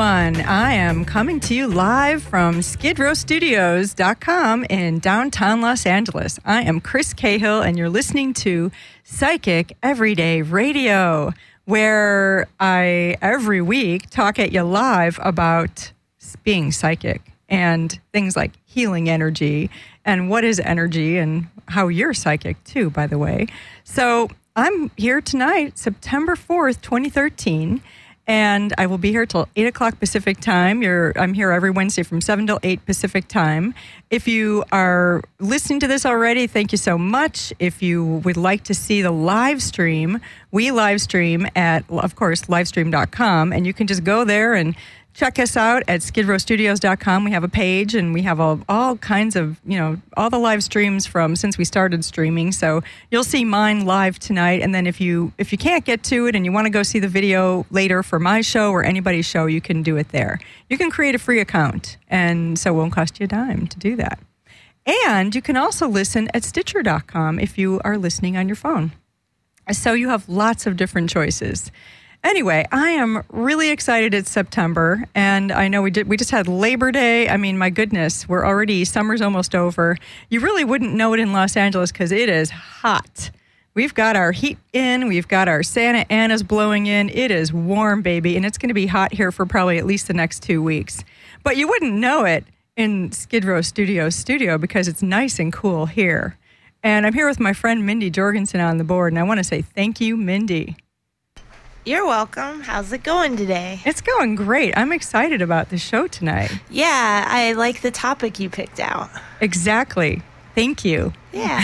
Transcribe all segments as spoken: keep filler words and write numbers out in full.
everyone. I am coming to you live from skid row studios dot com in downtown Los Angeles. I am Chris Cahill, and you're listening to Psychic Everyday Radio, where I, every week, talk at you live about being psychic and things like healing energy and what is energy and how you're psychic, too, by the way. So I'm here tonight, September fourth, twenty thirteen, and I will be here till eight o'clock Pacific time. You're, I'm here every Wednesday from seven till eight Pacific time. If you are listening to this already, thank you so much. If you would like to see the live stream, we live stream at, of course, livestream dot com, and you can just go there and check us out at skid row studios dot com. We have a page, and we have all, all kinds of, you know, all the live streams from since we started streaming. So you'll see mine live tonight. And then if you if you can't get to it and you want to go see the video later for my show or anybody's show, you can do it there. You can create a free account, and so it won't cost you a dime to do that. And you can also listen at stitcher dot com if you are listening on your phone. So you have lots of different choices. Anyway, I am really excited it's September, and I know we did. We just had Labor Day. I mean, my goodness, we're already, summer's almost over. You really wouldn't know it in Los Angeles because it is hot. We've got our heat in. We've got our Santa Ana's blowing in. It is warm, baby, and it's going to be hot here for probably at least the next two weeks. But you wouldn't know it in Skid Row Studios studio because it's nice and cool here. And I'm here with my friend Mindy Jorgensen on the board, and I want to say thank you, Mindy. You're welcome. How's it going today? It's going great. I'm excited about the show tonight. Yeah, I like the topic you picked out. Exactly. Thank you. Yeah.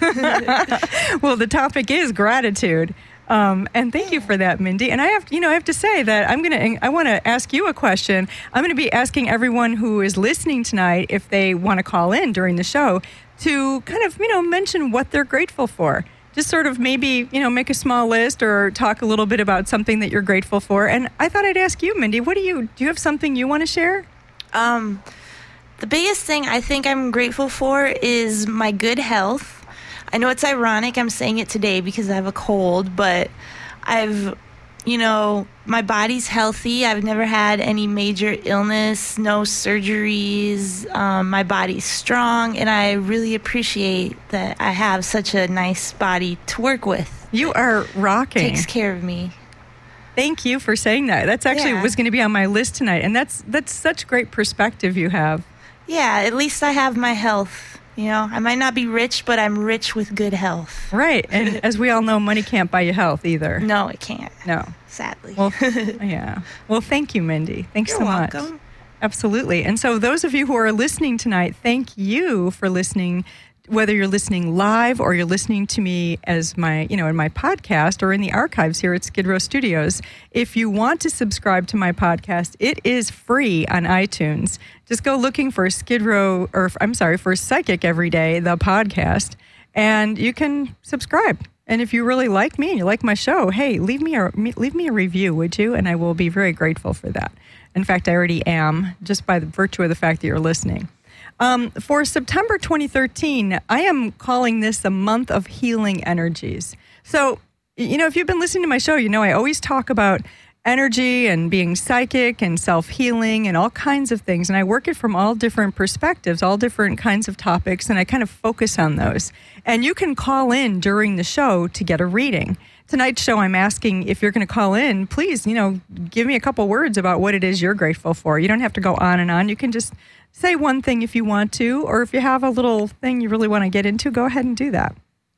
Well, the topic is gratitude. Um, and thank you for that, Mindy. And I have, you know, I have to say that I'm going to, I want to ask you a question. I'm going to be asking everyone who is listening tonight, if they want to call in during the show, to kind of, you know, mention what they're grateful for. Just sort of maybe, you know, make a small list or talk a little bit about something that you're grateful for. And I thought I'd ask you, Mindy, what do you, do you have something you want to share? Um, the biggest thing I think I'm grateful for is my good health. I know it's ironic I'm saying it today because I have a cold, but I've, you know, my body's healthy. I've never had any major illness, no surgeries. Um, my body's strong, and I really appreciate that I have such a nice body to work with. You are rocking. Takes care of me. Thank you for saying that. That's actually Yeah. was going to be on my list tonight, and that's that's such great perspective you have. Yeah, at least I have my health. You know, I might not be rich, but I'm rich with good health. Right, and as we all know, money can't buy you health either. No, it can't. No. Sadly. Well, yeah. Well, thank you, Mindy. Thanks You're so welcome. much. Absolutely. And so those of you who are listening tonight, thank you for listening, whether you're listening live or you're listening to me as my, you know, in my podcast or in the archives here at Skid Row Studios. If you want to subscribe to my podcast, it is free on iTunes. Just go looking for Skid Row, or I'm sorry, for Psychic Everyday, the podcast, and you can subscribe. And if you really like me and you like my show, hey, leave me a leave me a review, would you? And I will be very grateful for that. In fact, I already am, just by the virtue of the fact that you're listening. Um, for September twenty thirteen, I am calling this the month of healing energies. So, you know, if you've been listening to my show, you know I always talk about energy and being psychic and self-healing and all kinds of things. And I work it from all different perspectives, all different kinds of topics, and I kind of focus on those. And you can call in during the show to get a reading. Tonight's show, I'm asking if you're going to call in, please, you know, give me a couple words about what it is you're grateful for. You don't have to go on and on. You can just say one thing if you want to, or if you have a little thing you really want to get into, go ahead and do that.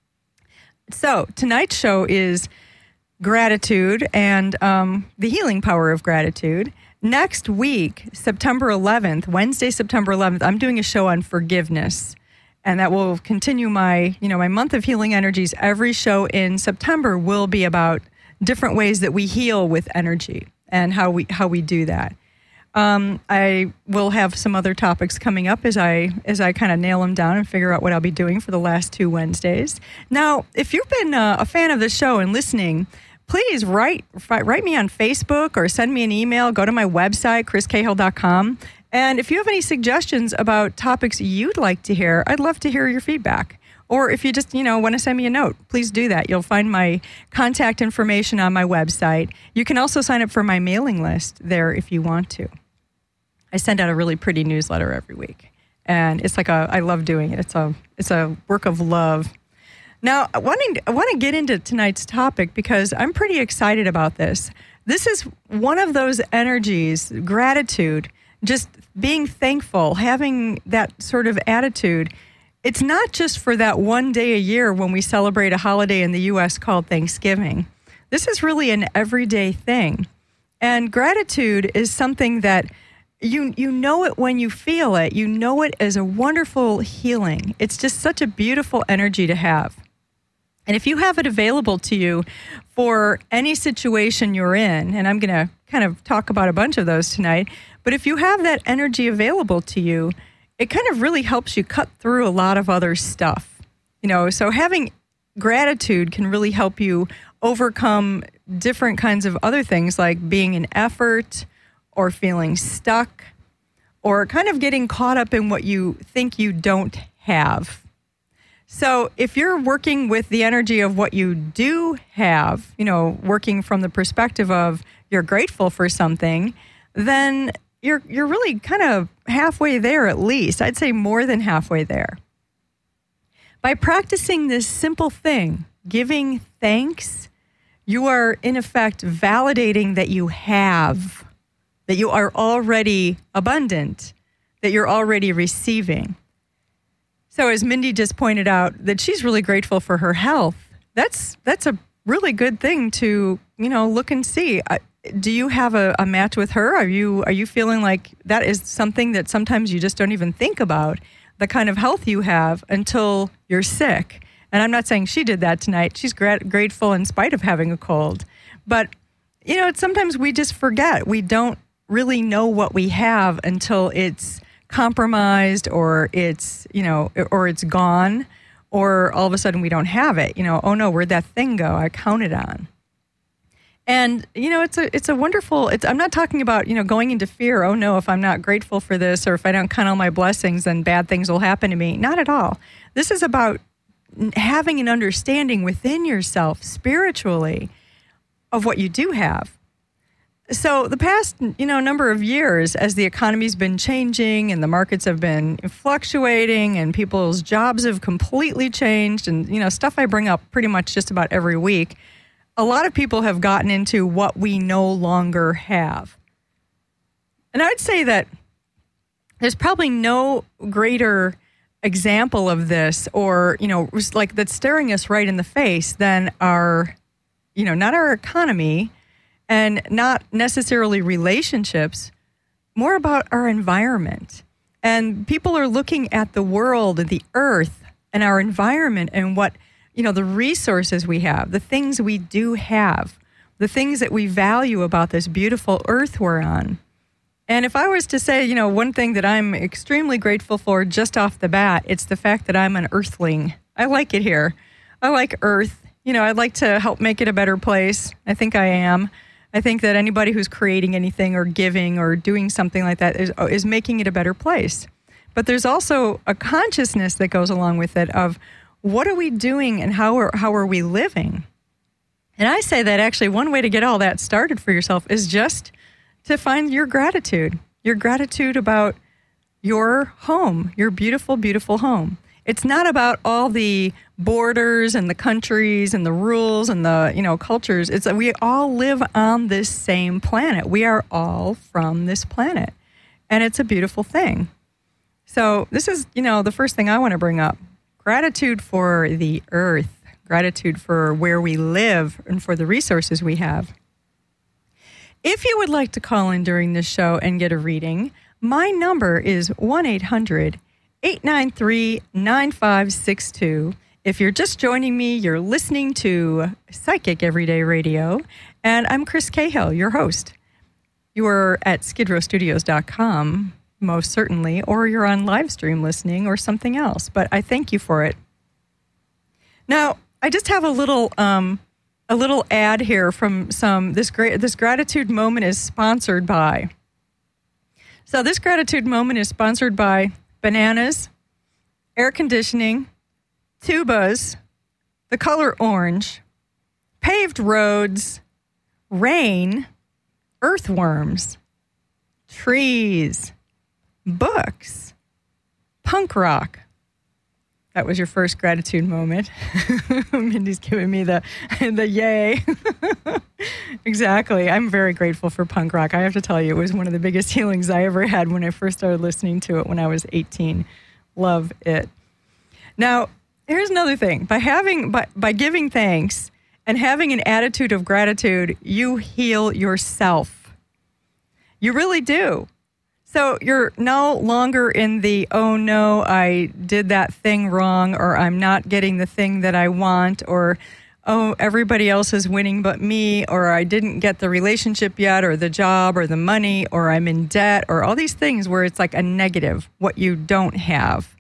So tonight's show is gratitude and um, the healing power of gratitude. Next week, September eleventh, Wednesday, September eleventh, I'm doing a show on forgiveness. And that will continue my, you know, my month of healing energies. Every show in September will be about different ways that we heal with energy and how we how we do that. Um, I will have some other topics coming up as I as I kind of nail them down and figure out what I'll be doing for the last two Wednesdays. Now, if you've been uh, a fan of the show and listening, please write write me on Facebook or send me an email. Go to my website, chris cahill dot com. And if you have any suggestions about topics you'd like to hear, I'd love to hear your feedback. Or if you just, you know, want to send me a note, please do that. You'll find my contact information on my website. You can also sign up for my mailing list there if you want to. I send out a really pretty newsletter every week. And it's like a, I love doing it. It's a, it's a work of love. Now, I want to, I want to get into tonight's topic because I'm pretty excited about this. This is one of those energies, gratitude, just being thankful, having that sort of attitude. It's not just for that one day a year when we celebrate a holiday in the U S called Thanksgiving. This is really an everyday thing. And gratitude is something that you you know it when you feel it. You know it as a wonderful healing. It's just such a beautiful energy to have. And if you have it available to you for any situation you're in, and I'm going to kind of talk about a bunch of those tonight, but if you have that energy available to you, it kind of really helps you cut through a lot of other stuff. You know, so having gratitude can really help you overcome different kinds of other things like being in effort or feeling stuck or kind of getting caught up in what you think you don't have. So if you're working with the energy of what you do have, you know, working from the perspective of you're grateful for something, then you're you're really kind of halfway there at least. I'd say more than halfway there. By practicing this simple thing, giving thanks, you are in effect validating that you have, that you are already abundant, that you're already receiving. So as Mindy just pointed out, that she's really grateful for her health. That's that's a really good thing to, you know, look and see. Uh, do you have a, a match with her? Are you are you feeling like that is something that sometimes you just don't even think about, the kind of health you have until you're sick? And I'm not saying she did that tonight. She's gra- grateful in spite of having a cold. But, you know, it's, sometimes we just forget. We don't really know what we have until it's compromised or it's, you know, or it's gone, or all of a sudden we don't have it. You know, oh no, where'd that thing go? I counted on. And, you know, it's a it's a wonderful, it's, I'm not talking about, you know, going into fear. Oh no, if I'm not grateful for this or if I don't count all my blessings, then bad things will happen to me. Not at all. This is about having an understanding within yourself spiritually of what you do have. So the past, you know, number of years, as the economy's been changing and the markets have been fluctuating and people's jobs have completely changed and, you know, stuff I bring up pretty much just about every week, a lot of people have gotten into what we no longer have. And I'd say that there's probably no greater example of this or, you know, like that's staring us right in the face than our, you know, not our economy, and not necessarily relationships, more about our environment. And people are looking at the world and the earth and our environment and what, you know, the resources we have, the things we do have, the things that we value about this beautiful earth we're on. And if I was to say, you know, one thing that I'm extremely grateful for just off the bat, it's the fact that I'm an earthling. I like it here. I like earth. You know, I'd like to help make it a better place. I think I am. I think that anybody who's creating anything or giving or doing something like that is, is making it a better place. But there's also a consciousness that goes along with it of what are we doing and how are, how are we living? And I say that actually one way to get all that started for yourself is just to find your gratitude, your gratitude about your home, your beautiful, beautiful home. It's not about all the borders and the countries and the rules and the, you know, cultures. It's that we all live on this same planet. We are all from this planet. And it's a beautiful thing. So this is, you know, the first thing I want to bring up. Gratitude for the earth. Gratitude for where we live and for the resources we have. If you would like to call in during this show and get a reading, my number is one eight hundred eight nine three nine five six two. If you're just joining me, you're listening to Psychic Everyday Radio, and I'm Chris Cahill, your host. You're at skid row studios dot com, most certainly, or you're on live stream listening or something else, but I thank you for it. Now, I just have a little um, a little ad here from some, this great, this gratitude moment is sponsored by. So this gratitude moment is sponsored by bananas, air conditioning, tubas, the color orange, paved roads, rain, earthworms, trees, books, punk rock. That was your first gratitude moment. Mindy's giving me the the yay. Exactly. I'm very grateful for punk rock. I have to tell you, it was one of the biggest healings I ever had when I first started listening to it when I was eighteen. Love it. Now, here's another thing. By having by, by giving thanks and having an attitude of gratitude, you heal yourself. You really do. So you're no longer in the, oh no, I did that thing wrong, or I'm not getting the thing that I want, or, oh, everybody else is winning but me, or I didn't get the relationship yet, or the job, or the money, or I'm in debt, or all these things where it's like a negative, what you don't have.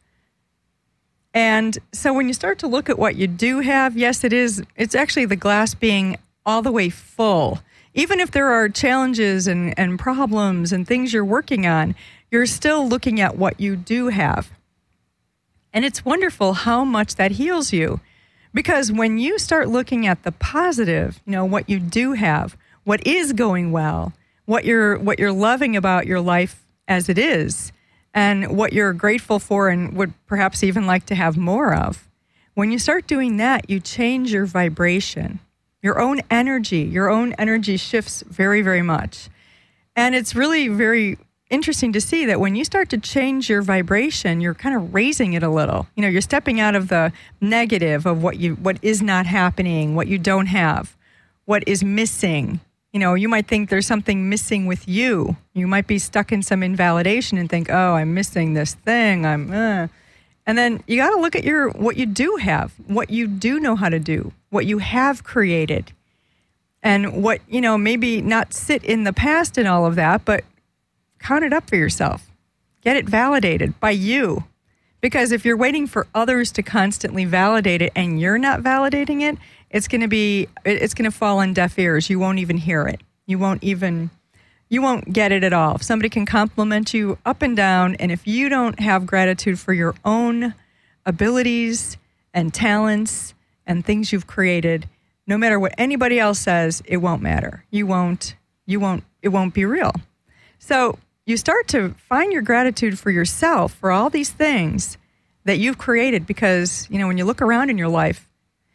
And so when you start to look at what you do have, yes, it is, it's actually the glass being all the way full. Even if there are challenges and, and problems and things you're working on, you're still looking at what you do have. And it's wonderful how much that heals you. Because when you start looking at the positive, you know, what you do have, what is going well, what you're what you're loving about your life as it is, and what you're grateful for and would perhaps even like to have more of, when you start doing that, you change your vibration. Your own energy, your own energy shifts very, very much. And it's really very interesting to see that when you start to change your vibration, you're kind of raising it a little. You know, you're stepping out of the negative of what you what is not happening, what you don't have, what is missing. You know, you might think there's something missing with you. You might be stuck in some invalidation and think, oh, I'm missing this thing. I'm, uh. And then you got to look at your what you do have, what you do know how to do, what you have created, and what, you know, maybe not sit in the past and all of that, but count it up for yourself. Get it validated by you. Because if you're waiting for others to constantly validate it and you're not validating it, it's going to be, it's going to fall on deaf ears. You won't even hear it. You won't even... You won't get it at all. If somebody can compliment you up and down, and if you don't have gratitude for your own abilities and talents and things you've created, no matter what anybody else says, it won't matter. You won't, you won't, it won't be real. So you start to find your gratitude for yourself, for all these things that you've created, because, you know, when you look around in your life,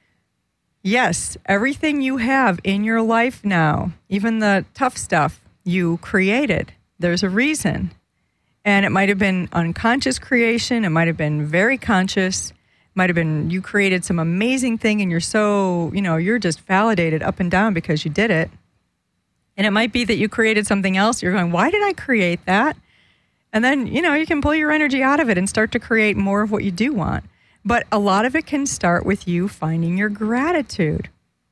yes, everything you have in your life now, even the tough stuff, you created. There's a reason. And it might have been unconscious creation. It might have been very conscious. It might have been you created some amazing thing and you're so, you know, you're just validated up and down because you did it. And it might be that you created something else. You're going, why did I create that? And then, you know, you can pull your energy out of it and start to create more of what you do want. But a lot of it can start with you finding your gratitude.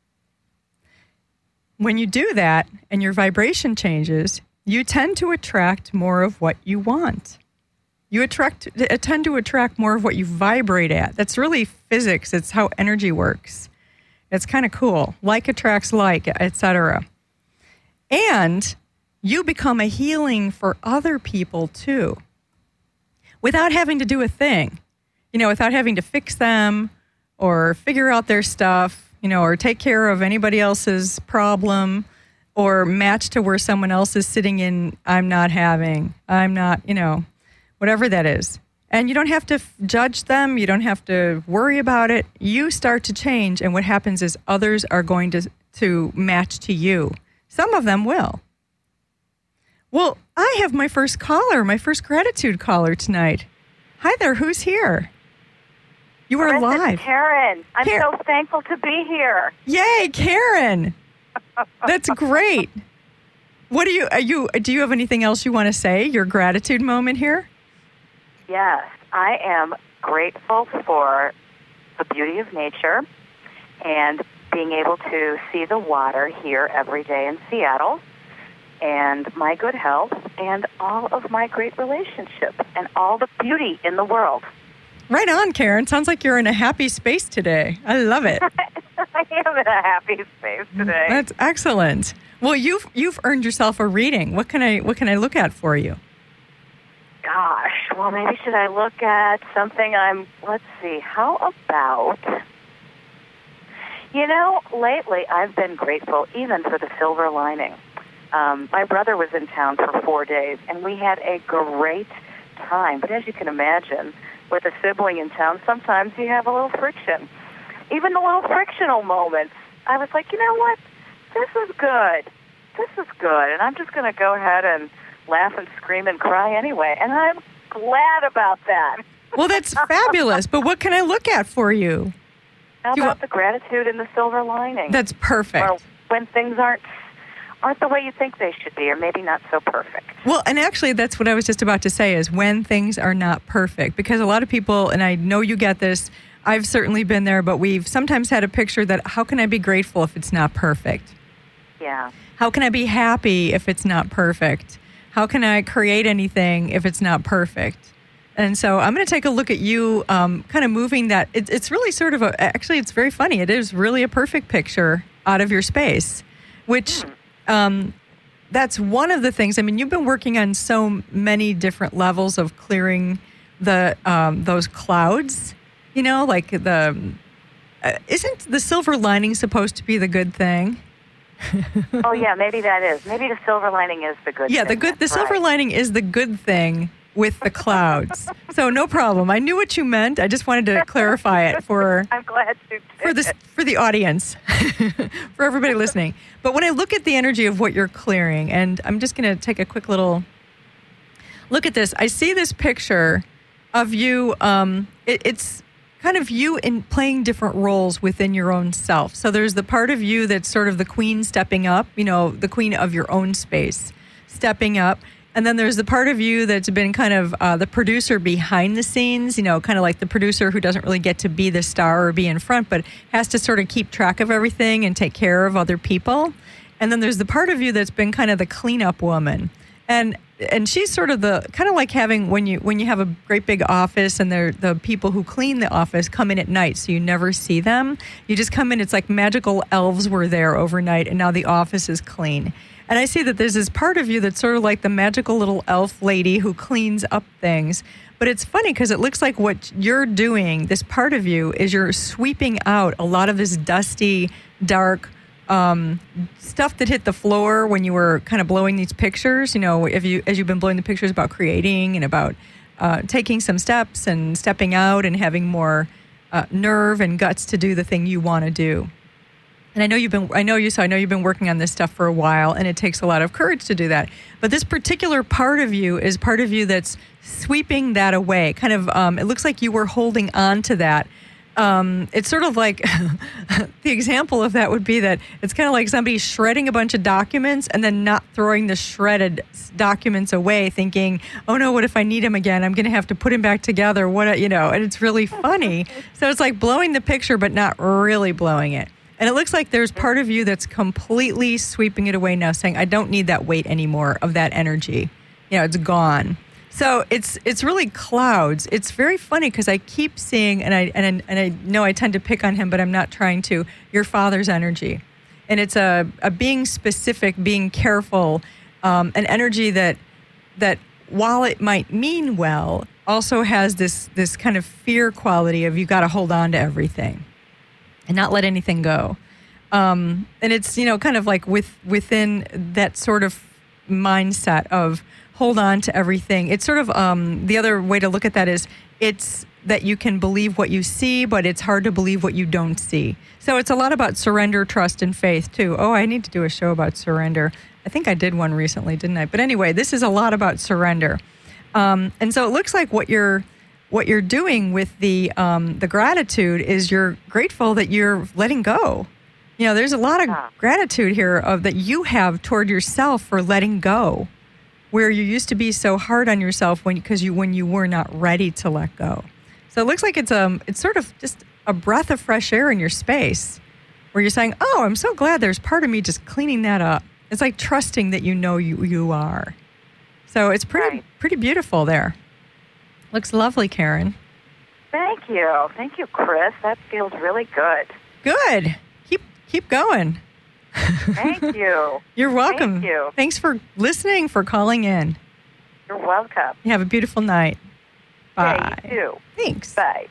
When you do that and your vibration changes, you tend to attract more of what you want. You attract, tend to attract more of what you vibrate at. That's really physics. It's how energy works. It's kind of cool. Like attracts like, et cetera. And you become a healing for other people too, without having to do a thing. You know, without having to fix them or figure out their stuff. You know, or take care of anybody else's problem, or match to where someone else is sitting in, I'm not having, I'm not, you know, whatever that is. And you don't have to f- judge them. You don't have to worry about it. You start to change, and what happens is others are going to, to match to you. Some of them will. Well, I have my first caller, my first gratitude caller tonight. Hi there, who's here? You are This is live. Karen. I'm Karen. so thankful to be here. Yay, Karen. That's great. What do you, are you, do you have anything else you want to say? Your gratitude moment here? Yes, I am grateful for the beauty of nature and being able to see the water here every day in Seattle, and my good health, and all of my great relationships, and all the beauty in the world. Right on, Karen. Sounds like you're in a happy space today. I love it. I am in a happy space today. That's excellent. Well, you've you've earned yourself a reading. What can I what can I look at for you? Gosh, well, maybe should I look at something I'm, let's see, how about, you know, lately I've been grateful even for the silver lining. Um, my brother was in town for four days, and we had a great time. But as you can imagine, with a sibling in town, sometimes you have a little friction. Even the little frictional moments, I was like, you know what? This is good. This is good. And I'm just going to go ahead and laugh and scream and cry anyway. And I'm glad about that. Well, that's fabulous. But what can I look at for you? How Do about want... the gratitude and the silver lining? That's perfect. Or when things aren't aren't the way you think they should be, or maybe not so perfect. Well, and actually, that's what I was just about to say, is when things are not perfect. Because a lot of people, and I know you get this, I've certainly been there, but we've sometimes had a picture that, how can I be grateful if it's not perfect? Yeah. How can I be happy if it's not perfect? How can I create anything if it's not perfect? And so I'm going to take a look at you um, kind of moving that. It, it's really sort of a, actually, it's very funny. It is really a perfect picture out of your space, which um, that's one of the things. I mean, you've been working on so many different levels of clearing the um, those clouds, you know, like the, uh, isn't the silver lining supposed to be the good thing? Oh, yeah, maybe that is. Maybe the silver lining is the good yeah, thing. the good. The That's silver right. lining is the good thing with the clouds. So no problem. I knew what you meant. I just wanted to clarify it for I'm glad you did. for this for the audience, for everybody listening. But when I look at the energy of what you're clearing, and I'm just going to take a quick little look at this. I see this picture of you. Um, it, it's kind of you in playing different roles within your own self. So there's the part of you that's sort of the queen stepping up, you know, the queen of your own space, stepping up. And then there's the part of you that's been kind of uh, the producer behind the scenes, you know, kind of like the producer who doesn't really get to be the star or be in front, but has to sort of keep track of everything and take care of other people. And then there's the part of you that's been kind of the cleanup woman. And and she's sort of the kind of like having when you when you have a great big office and they're the people who clean the office come in at night, so you never see them. You just come in, it's like magical elves were there overnight and now the office is clean. And I see that there's this part of you that's sort of like the magical little elf lady who cleans up things. But it's funny because it looks like what you're doing, this part of you, is you're sweeping out a lot of this dusty, dark um, stuff that hit the floor when you were kind of blowing these pictures. You know, if you as you've been blowing the pictures about creating and about uh, taking some steps and stepping out and having more uh, nerve and guts to do the thing you want to do. And I know you've been, I know you, so I know you've been working on this stuff for a while, and it takes a lot of courage to do that. But this particular part of you is part of you that's sweeping that away. Kind of, um, it looks like you were holding on to that. Um, it's sort of like, the example of that would be that it's kind of like somebody shredding a bunch of documents and then not throwing the shredded documents away, thinking, oh no, what if I need them again? I'm going to have to put them back together. What, you know, and it's really funny. So it's like blowing the picture, but not really blowing it. And it looks like there's part of you that's completely sweeping it away now, saying, I don't need that weight anymore of that energy. You know, it's gone. So it's it's really clouds. It's very funny because I keep seeing, and I, and, and I know I tend to pick on him, but I'm not trying to, your father's energy. And it's a, a being specific, being careful, um, an energy that that while it might mean well, also has this this kind of fear quality of you got to hold on to everything and not let anything go. Um, and it's, you know, kind of like with within that sort of mindset of hold on to everything. It's sort of, um, the other way to look at that is it's that you can believe what you see, but it's hard to believe what you don't see. So it's a lot about surrender, trust, and faith, too. Oh, I need to do a show about surrender. I think I did one recently, didn't I? But anyway, this is a lot about surrender. Um, and so it looks like what you're What you're doing with the um, the gratitude is you're grateful that you're letting go. You know, there's a lot of Yeah. gratitude here of that you have toward yourself for letting go, where you used to be so hard on yourself when because you when you were not ready to let go. So it looks like it's um it's sort of just a breath of fresh air in your space, where you're saying, "Oh, I'm so glad there's part of me just cleaning that up." It's like trusting that you know you you are. So it's pretty Right. pretty beautiful there. Looks lovely, Karen. Thank you. Thank you, Chris. That feels really good. Good. Keep keep going. Thank you. You're welcome. Thank you. Thanks for listening, for calling in. You're welcome. You have a beautiful night. Bye. Yeah, you too. Thanks. Bye.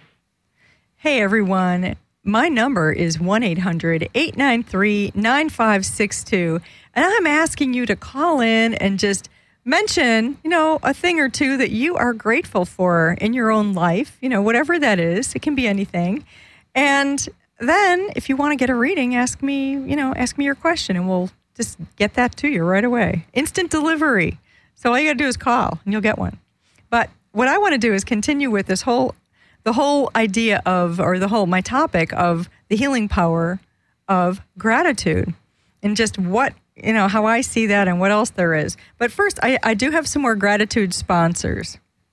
Hey, everyone. My number is one eight hundred eight nine three nine five six two, and I'm asking you to call in and just mention, you know, a thing or two that you are grateful for in your own life, you know, whatever that is. It can be anything. And then if you want to get a reading, ask me, you know, ask me your question and we'll just get that to you right away. Instant delivery. So all you got to do is call and you'll get one. But what I want to do is continue with this whole, the whole idea of, or the whole, my topic of the healing power of gratitude and just what, you know, how I see that and what else there is. But first, I, I do have some more gratitude sponsors.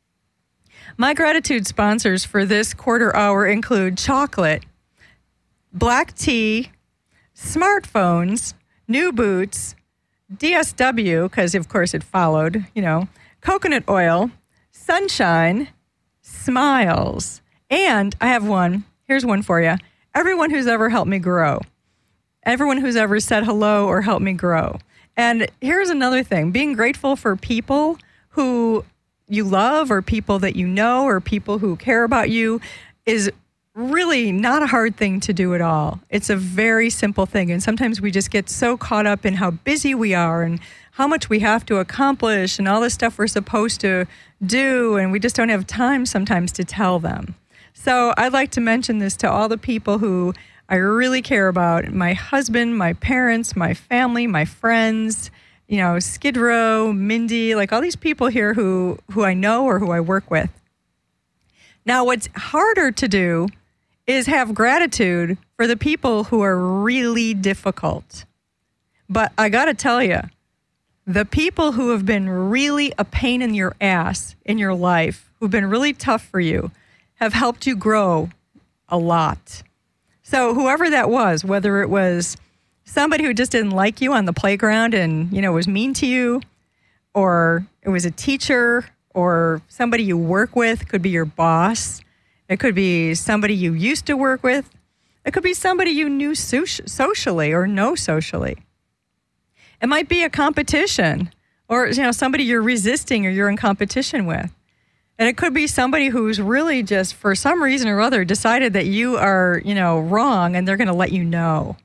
My gratitude sponsors for this quarter hour include chocolate, black tea, smartphones, new boots, D S W, because of course it followed, you know, coconut oil, sunshine, smiles, and I have one. Here's one for you. Everyone who's ever helped me grow. Everyone who's ever said hello or helped me grow. And here's another thing. Being grateful for people who you love or people that you know or people who care about you is really not a hard thing to do at all. It's a very simple thing. And sometimes we just get so caught up in how busy we are and how much we have to accomplish and all the stuff we're supposed to do. And we just don't have time sometimes to tell them. So I'd like to mention this to all the people who I really care about. My husband, my parents, my family, my friends, you know, Skid Row, Mindy, like all these people here who, who I know or who I work with. Now, what's harder to do is have gratitude for the people who are really difficult. But I got to tell you, the people who have been really a pain in your ass in your life, who've been really tough for you, have helped you grow a lot. So whoever that was, whether it was somebody who just didn't like you on the playground and, you know, was mean to you, or it was a teacher or somebody you work with, could be your boss. It could be somebody you used to work with. It could be somebody you knew so- socially or know socially. It might be a competition or, you know, somebody you're resisting or you're in competition with. And it could be somebody who's really just, for some reason or other, decided that you are, you know, wrong and they're going to let you know.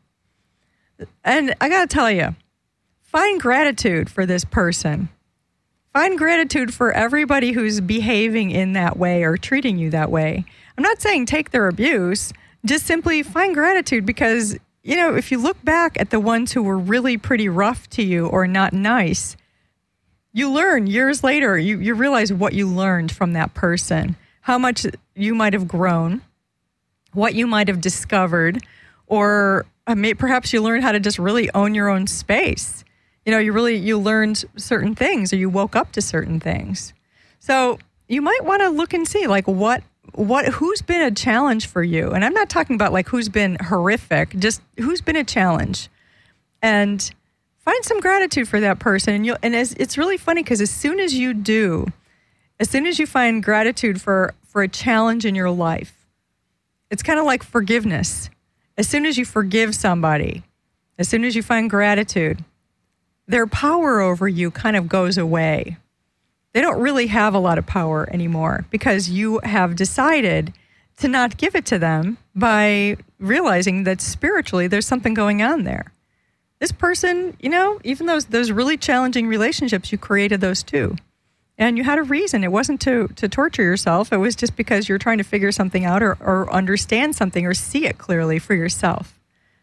And I got to tell you, find gratitude for this person. Find gratitude for everybody who's behaving in that way or treating you that way. I'm not saying take their abuse, just simply find gratitude because, you know, if you look back at the ones who were really pretty rough to you or not nice, you learn years later, you, you realize what you learned from that person, how much you might have grown, what you might have discovered, or uh, may, perhaps you learned how to just really own your own space. You know, you really, you learned certain things or you woke up to certain things. So you might want to look and see like what, what, who's been a challenge for you. And I'm not talking about like who's been horrific, just who's been a challenge. And find some gratitude for that person. And, you'll, and as, it's really funny because as soon as you do, as soon as you find gratitude for, for a challenge in your life, it's kind of like forgiveness. As soon as you forgive somebody, as soon as you find gratitude, their power over you kind of goes away. They don't really have a lot of power anymore because you have decided to not give it to them by realizing that spiritually there's something going on there. This person, you know, even those those really challenging relationships, you created those too. And you had a reason. It wasn't to, to torture yourself. It was just because you're trying to figure something out or, or understand something or see it clearly for yourself.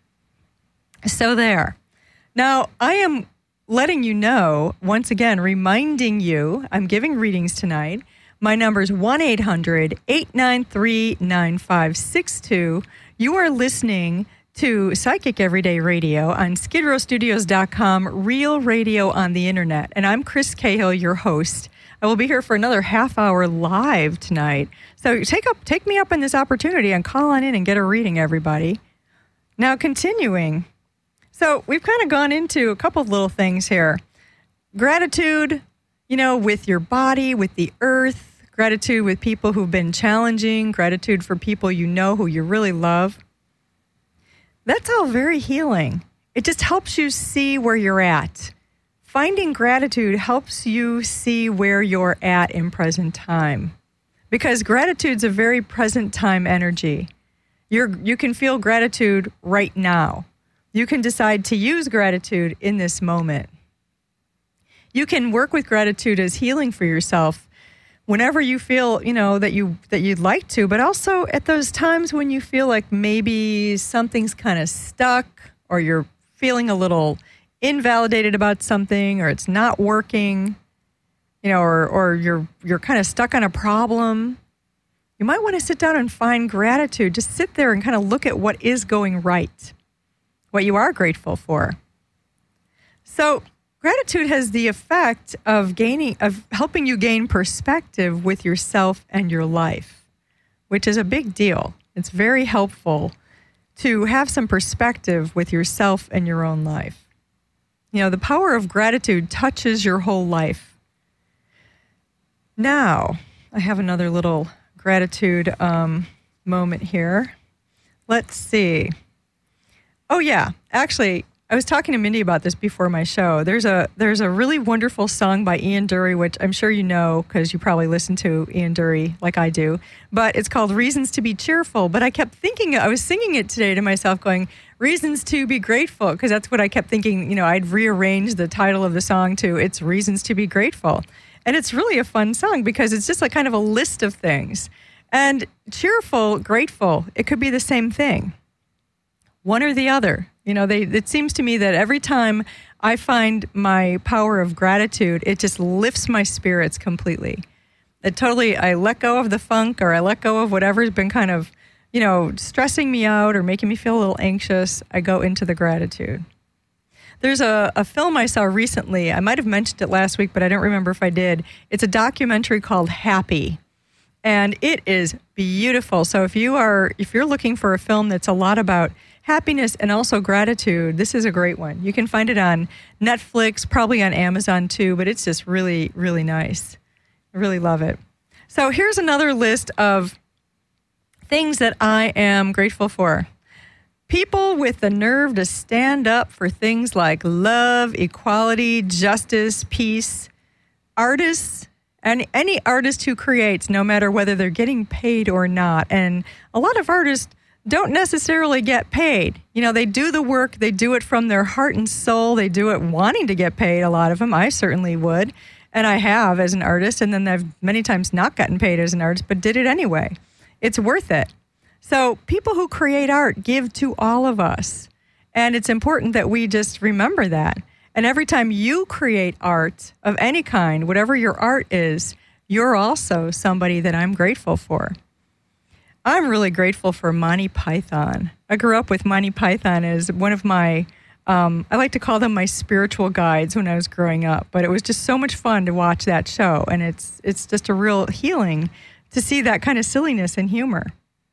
So there. Now, I am letting you know, once again, reminding you, I'm giving readings tonight. My number is one eight hundred eight nine three nine five six two. You are listening to Psychic Everyday Radio on skid row studios dot com, real radio on the internet. And I'm Chris Cahill, your host. I will be here for another half hour live tonight. So take up, take me up on this opportunity and call on in and get a reading, everybody. Now, continuing. So we've kind of gone into a couple of little things here. Gratitude, you know, with your body, with the earth. Gratitude with people who've been challenging. Gratitude for people you know who you really love. That's all very healing. It just helps you see where you're at. Finding gratitude helps you see where you're at in present time. because gratitude's a very present time energy. You're, you can feel gratitude right now. You can decide to use gratitude in this moment. You can work with gratitude as healing for yourself whenever you feel, you know, that you that you'd like to, but also at those times when you feel like maybe something's kind of stuck, or you're feeling a little invalidated about something, or it's not working, you know, or or you're you're kind of stuck on a problem. You might want to sit down and find gratitude. Just sit there and kind of look at what is going right, what you are grateful for. So gratitude has the effect of gaining, of helping you gain perspective with yourself and your life, which is a big deal. It's very helpful to have some perspective with yourself and your own life. You know, the power of gratitude touches your whole life. Now, I have another little gratitude um, moment here. Let's see. Oh, yeah. Actually, I was talking to Mindy about this before my show. There's a there's a really wonderful song by Ian Dury, which I'm sure you know because you probably listen to Ian Dury like I do. But it's called Reasons to be Cheerful. But I kept thinking, I was singing it today to myself going, Reasons to be Grateful, because that's what I kept thinking. You know, I'd rearrange the title of the song to It's Reasons to be Grateful. And it's really a fun song because it's just like kind of a list of things. And cheerful, grateful, it could be the same thing. One or the other. You know, they, it seems to me that every time I find my power of gratitude, it just lifts my spirits completely. It totally, I let go of the funk, or I let go of whatever's been kind of, you know, stressing me out or making me feel a little anxious. I go into the gratitude. There's a, a film I saw recently. I might have mentioned it last week, but I don't remember if I did. It's a documentary called Happy. And it is beautiful. So if you are, if you're looking for a film that's a lot about happiness and also gratitude, this is a great one. You can find it on Netflix, probably on Amazon too, but it's just really, really nice. I really love it. So here's another list of things that I am grateful for. People with the nerve to stand up for things like love, equality, justice, peace. Artists, and any artist who creates, no matter whether they're getting paid or not. And a lot of artists don't necessarily get paid. You know, they do the work, they do it from their heart and soul, they do it wanting to get paid, a lot of them. I certainly would, and I have as an artist, and then I've many times not gotten paid as an artist, but did it anyway. It's worth it. So people who create art give to all of us, and it's important that we just remember that. And every time you create art of any kind, whatever your art is, you're also somebody that I'm grateful for. I'm really grateful for Monty Python. I grew up with Monty Python as one of my, um, I like to call them my spiritual guides when I was growing up. But it was just so much fun to watch that show. And it's it's just a real healing to see that kind of silliness and humor.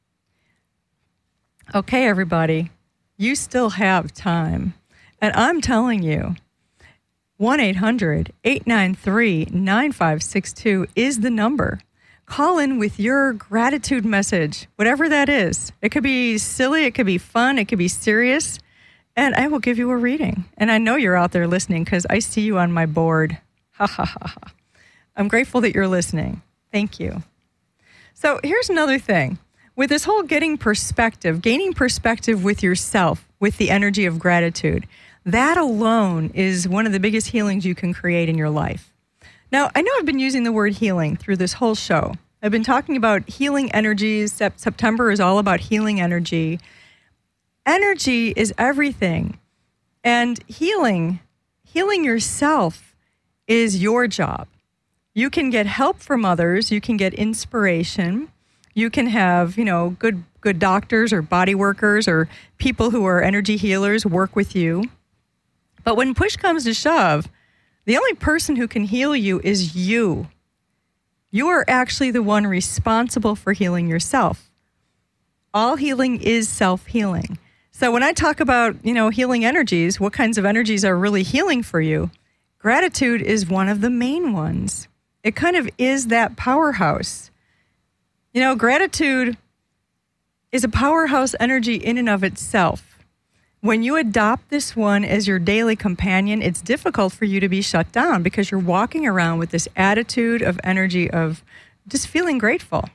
Okay, everybody, you still have time. And I'm telling you, one eight hundred eight nine three nine five six two is the number. Call in with your gratitude message, whatever that is. It could be silly, it could be fun, it could be serious, and I will give you a reading. And I know you're out there listening because I see you on my board. Ha, ha, ha, ha. I'm grateful that you're listening. Thank you. So here's another thing. With this whole getting perspective, gaining perspective with yourself, with the energy of gratitude, that alone is one of the biggest healings you can create in your life. Now, I know I've been using the word healing through this whole show. I've been talking about healing energies. September is all about healing energy. Energy is everything. And healing, healing yourself is your job. You can get help from others. You can get inspiration. You can have, you know, good good doctors or body workers or people who are energy healers work with you. But when push comes to shove, the only person who can heal you is you. You are actually the one responsible for healing yourself. All healing is self-healing. So when I talk about, you know, healing energies, what kinds of energies are really healing for you? Gratitude is one of the main ones. It kind of is that powerhouse. You know, gratitude is a powerhouse energy in and of itself. When you adopt this one as your daily companion, it's difficult for you to be shut down because you're walking around with this attitude of energy of just feeling grateful.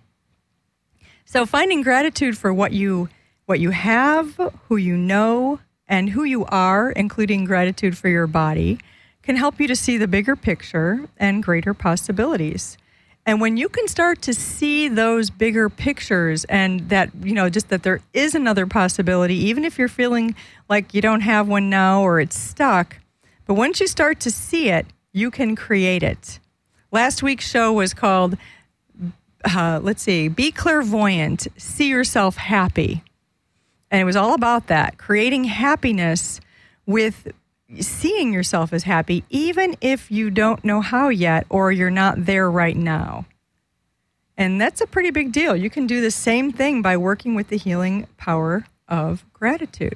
So finding gratitude for what you what you have, who you know, and who you are, including gratitude for your body, can help you to see the bigger picture and greater possibilities. And when you can start to see those bigger pictures and that, you know, just that there is another possibility, even if you're feeling like you don't have one now or it's stuck, but once you start to see it, you can create it. Last week's show was called, uh, let's see, Be Clairvoyant, See Yourself Happy. And it was all about that, creating happiness with seeing yourself as happy, even if you don't know how yet or you're not there right now. And that's a pretty big deal. You can do the same thing by working with the healing power of gratitude.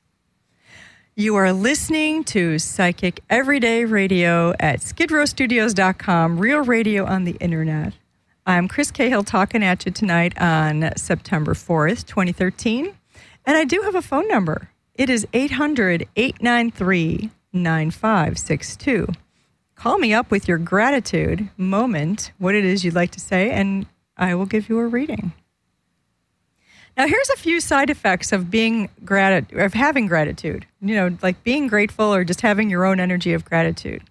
You are listening to Psychic Everyday Radio at skid row studios dot com, real radio on the internet. I'm Chris Cahill talking at you tonight on September fourth, twenty thirteen. And I do have a phone number. It is eight hundred, eight nine three, nine five six two. Call me up with your gratitude moment, what it is you'd like to say, and I will give you a reading. Now, here's a few side effects of being grat- of having gratitude. You know, like being grateful or just having your own energy of gratitude.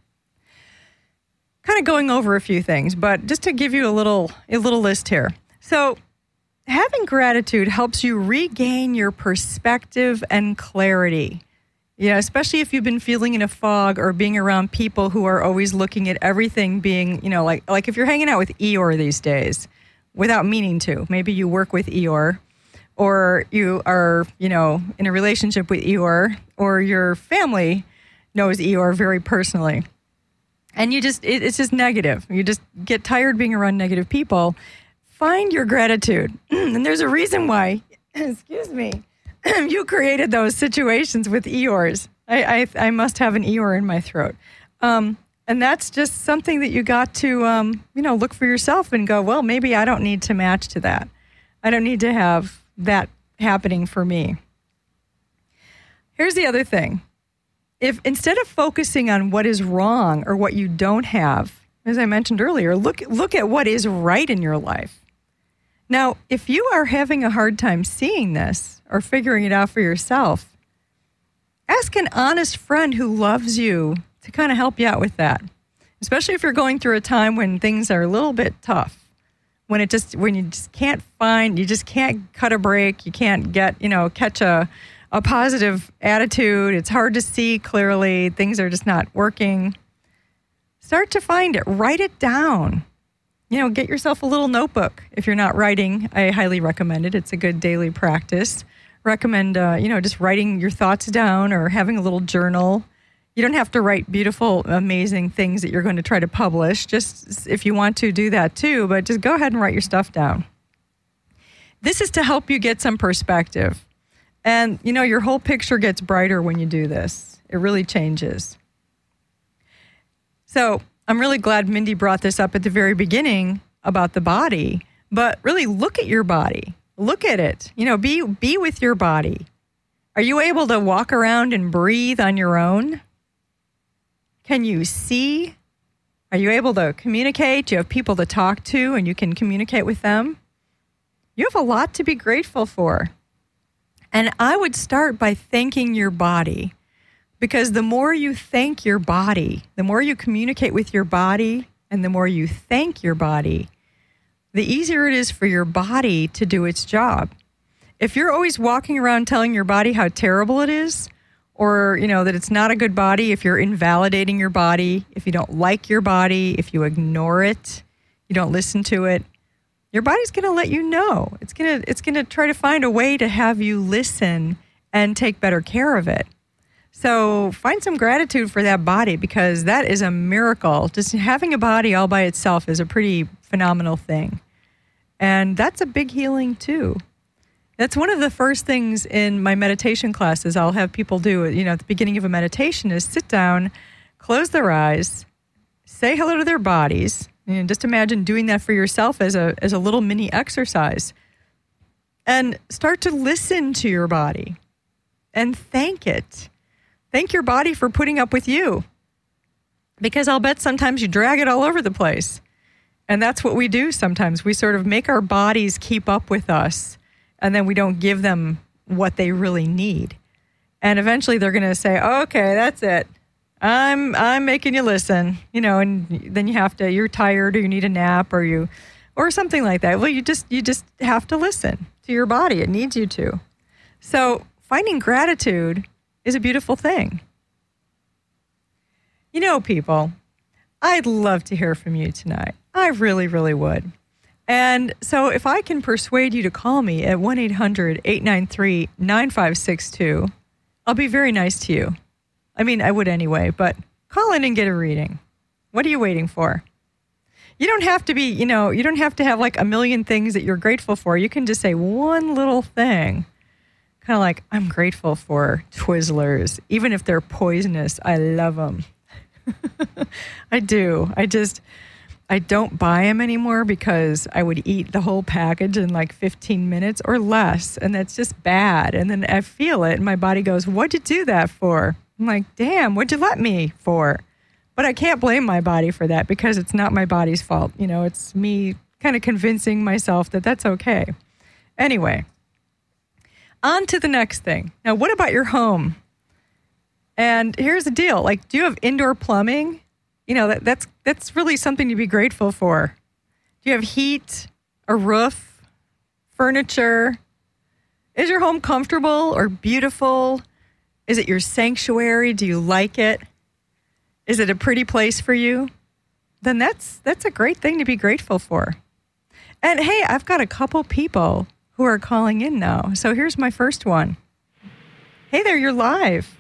Kind of going over a few things, but just to give you a little a little list here. So, having gratitude helps you regain your perspective and clarity. You know, especially if you've been feeling in a fog or being around people who are always looking at everything being, you know, like like if you're hanging out with Eeyore these days without meaning to. Maybe you work with Eeyore, or you are, you know, in a relationship with Eeyore, or your family knows Eeyore very personally. And you just, it, it's just negative. You just get tired being around negative people. Find your gratitude. And there's a reason why, excuse me, you created those situations with Eeyores. I, I, I must have an Eeyore in my throat. Um, and that's just something that you got to, um, you know, look for yourself and go, well, maybe I don't need to match to that. I don't need to have that happening for me. Here's the other thing. If instead of focusing on what is wrong or what you don't have, as I mentioned earlier, look look at what is right in your life. Now, if you are having a hard time seeing this or figuring it out for yourself, ask an honest friend who loves you to kind of help you out with that, especially if you're going through a time when things are a little bit tough, when it just when you just can't find, you just can't cut a break, you can't get, you know, catch a, a positive attitude, it's hard to see clearly, things are just not working. Start to find it, write it down. You know, get yourself a little notebook. If you're not writing, I highly recommend it. It's a good daily practice. Recommend, uh, you know, just writing your thoughts down or having a little journal. You don't have to write beautiful, amazing things that you're going to try to publish. Just if you want to, do that too, but just go ahead and write your stuff down. This is to help you get some perspective. And, you know, your whole picture gets brighter when you do this. It really changes. So I'm really glad Mindy brought this up at the very beginning about the body, but really look at your body. Look at it. You know, be be with your body. Are you able to walk around and breathe on your own? Can you see? Are you able to communicate? Do you have people to talk to and you can communicate with them? You have a lot to be grateful for. And I would start by thanking your body. Because the more you thank your body, the more you communicate with your body, and the more you thank your body, the easier it is for your body to do its job. If you're always walking around telling your body how terrible it is, or, you know, that it's not a good body, if you're invalidating your body, if you don't like your body, if you ignore it, you don't listen to it, your body's going to let you know. It's going to it's going to try to find a way to have you listen and take better care of it. So find some gratitude for that body, because that is a miracle. Just having a body all by itself is a pretty phenomenal thing. And that's a big healing too. That's one of the first things in my meditation classes I'll have people do, you know, at the beginning of a meditation, is sit down, close their eyes, say hello to their bodies. And just imagine doing that for yourself as a as a little mini exercise. And start to listen to your body and thank it. Thank your body for putting up with you, because I'll bet sometimes you drag it all over the place. And that's what we do sometimes. We sort of make our bodies keep up with us, and then we don't give them what they really need. And eventually they're going to say, okay, that's it. I'm I'm making you listen, you know, and then you have to, you're tired or you need a nap or you, or something like that. Well, you just, you just have to listen to your body. It needs you to. So finding gratitude is a beautiful thing. You know, people, I'd love to hear from you tonight. I really, really would. And so if I can persuade you to call me at one eight hundred eight nine three nine five six two, I'll be very nice to you. I mean, I would anyway, but call in and get a reading. What are you waiting for? You don't have to be, you know, you don't have to have like a million things that you're grateful for. You can just say one little thing. Kind of like, I'm grateful for Twizzlers. Even if they're poisonous, I love them. I do. I just, I don't buy them anymore because I would eat the whole package in like fifteen minutes or less. And that's just bad. And then I feel it and my body goes, what'd you do that for? I'm like, damn, what'd you let me for? But I can't blame my body for that because it's not my body's fault. You know, it's me kind of convincing myself that that's okay. Anyway, on to the next thing. Now, what about your home? And here's the deal. Like, do you have indoor plumbing? You know, that, that's that's really something to be grateful for. Do you have heat, a roof, furniture? Is your home comfortable or beautiful? Is it your sanctuary? Do you like it? Is it a pretty place for you? Then that's that's a great thing to be grateful for. And hey, I've got a couple people who are calling in now. So here's my first one. Hey there, you're live.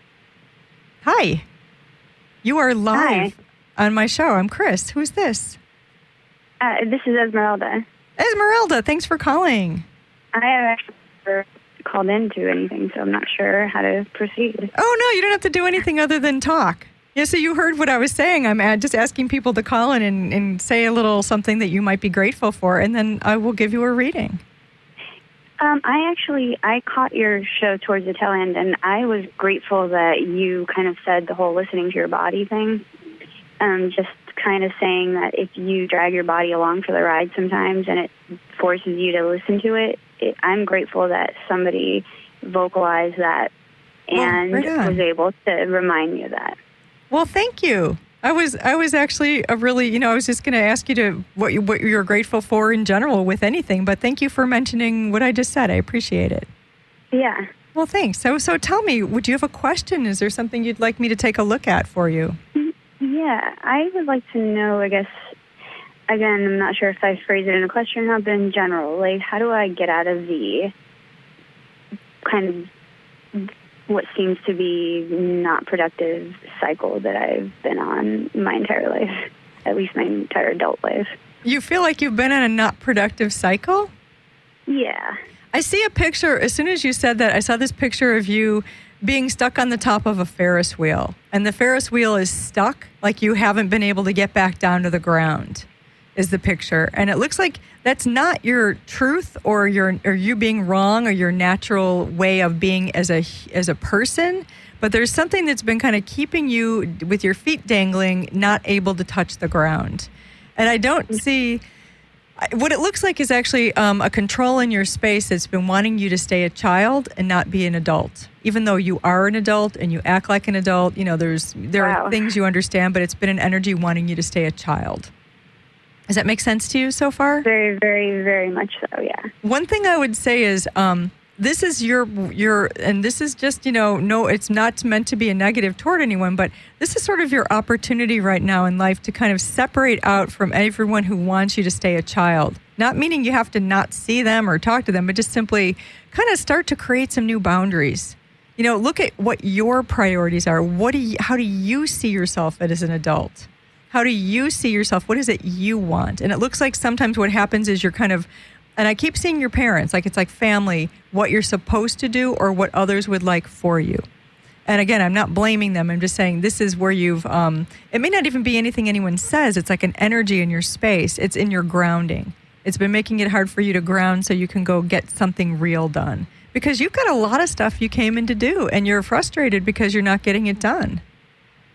Hi. You are live Hi. On my show. I'm Chris. Who's this? Uh, this is Esmeralda. Esmeralda, thanks for calling. I have actually never called into anything, so I'm not sure how to proceed. Oh, no, you don't have to do anything other than talk. Yeah, so you heard what I was saying. I'm uh, just asking people to call in and, and say a little something that you might be grateful for, and then I will give you a reading. Um, I actually, I caught your show towards the tail end, and I was grateful that you kind of said the whole listening to your body thing. Um, just kind of saying that if you drag your body along for the ride sometimes and it forces you to listen to it, it I'm grateful that somebody vocalized that and well, right was able to remind me of that. Well, thank you. I was I was actually a really, you know, I was just going to ask you to what, you, what you're grateful for in general with anything, but thank you for mentioning what I just said. I appreciate it. Yeah. Well, thanks. So so tell me, would you have a question? Is there something you'd like me to take a look at for you? Yeah, I would like to know, I guess, again, I'm not sure if I phrased it in a question or not, but in general, like, how do I get out of the kind of what seems to be not productive cycle that I've been on my entire life, at least my entire adult life? You feel like you've been in a not productive cycle? Yeah. I see a picture, as soon as you said that, I saw this picture of you being stuck on the top of a Ferris wheel. And the Ferris wheel is stuck, like you haven't been able to get back down to the ground, is the picture. And it looks like that's not your truth or your or you being wrong or your natural way of being as a as a person. But there's something that's been kind of keeping you with your feet dangling, not able to touch the ground. And I don't see... What it looks like is actually um, a control in your space that's been wanting you to stay a child and not be an adult. Even though you are an adult and you act like an adult, you know, there's there wow. are things you understand, but it's been an energy wanting you to stay a child. Does that make sense to you so far? Very, very, very much so, yeah. One thing I would say is um, this is your, your, and this is just, you know, no, it's not meant to be a negative toward anyone, but this is sort of your opportunity right now in life to kind of separate out from everyone who wants you to stay a child. Not meaning you have to not see them or talk to them, but just simply kind of start to create some new boundaries. You know, look at what your priorities are. What do you, how do you see yourself as an adult? How do you see yourself? What is it you want? And it looks like sometimes what happens is you're kind of, and I keep seeing your parents, like it's like family, what you're supposed to do or what others would like for you. And again, I'm not blaming them. I'm just saying this is where you've, um, it may not even be anything anyone says. It's like an energy in your space. It's in your grounding. It's been making it hard for you to ground so you can go get something real done. Because you've got a lot of stuff you came in to do and you're frustrated because you're not getting it done.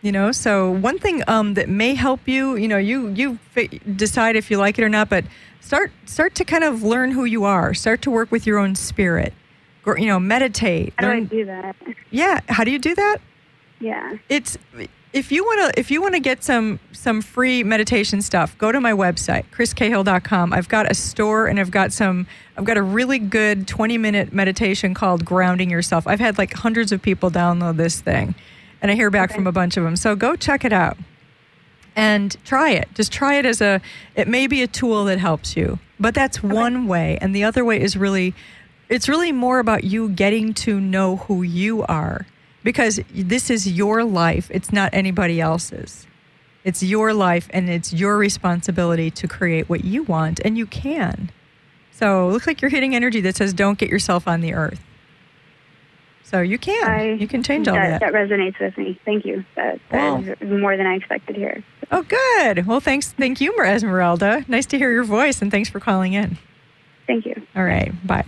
You know, so one thing um, that may help you, you know, you you fi- decide if you like it or not, but start start to kind of learn who you are. Start to work with your own spirit. Gr- You know, meditate. How learn- do I do that? Yeah. How do you do that? Yeah. It's if you want to if you want to get some some free meditation stuff, go to my website, chris cahill dot com. I've got a store and I've got some I've got a really good twenty minute meditation called Grounding Yourself. I've had like hundreds of people download this thing, and I hear back Okay. from a bunch of them. So go check it out and try it. Just try it as a it may be a tool that helps you. But that's one way, and the other way is really it's really more about you getting to know who you are. Because this is your life. It's not anybody else's. It's your life, and it's your responsibility to create what you want, and you can. So it looks like you're hitting energy that says, don't get yourself on the earth. So you can. I, you can change all that. that. That resonates with me. Thank you. That, that Wow. is more than I expected here. Oh, good. Well, thanks. Thank you, Esmeralda. Nice to hear your voice, and thanks for calling in. Thank you. All right. Bye.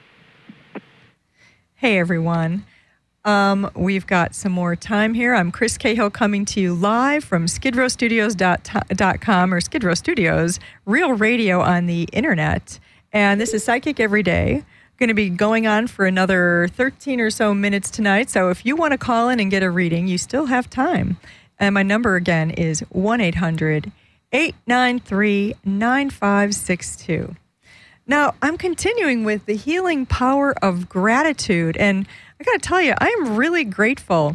Hey, everyone. Um, we've got some more time here. I'm Chris Cahill coming to you live from skid row studios dot com or Skid Row Studios, real radio on the internet. And this is Psychic Every Day. Going to be going on for another thirteen or so minutes tonight. So if you want to call in and get a reading, you still have time. And my number again is one eight hundred eight nine three nine five six two. Now, I'm continuing with the healing power of gratitude. And I got to tell you, I am really grateful